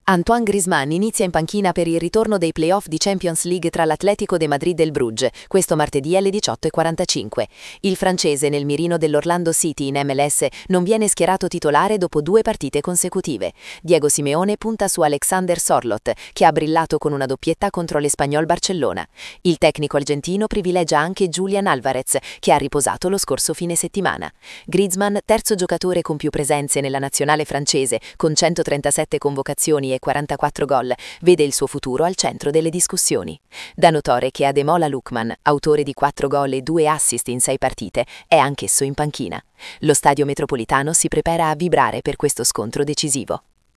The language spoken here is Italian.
Antoine Griezmann inizia in panchina per il ritorno dei playoff di Champions League tra l'Atlético de Madrid e il Bruges, questo martedì alle 18:45. Il francese nel mirino dell'Orlando City in MLS non viene schierato titolare dopo 2 partite consecutive. Diego Simeone punta su Alexander Sørloth, che ha brillato con una doppietta contro l'Espanyol Barcellona. Il tecnico argentino privilegia anche Julián Álvarez, che ha riposato lo scorso fine settimana. Griezmann, terzo giocatore con più presenze nella nazionale francese, con 137 convocazioni e 44 gol, vede il suo futuro al centro delle discussioni. Da notare che Ademola Lookman, autore di 4 gol e 2 assist in 6 partite, è anch'esso in panchina. Lo stadio metropolitano si prepara a vibrare per questo scontro decisivo.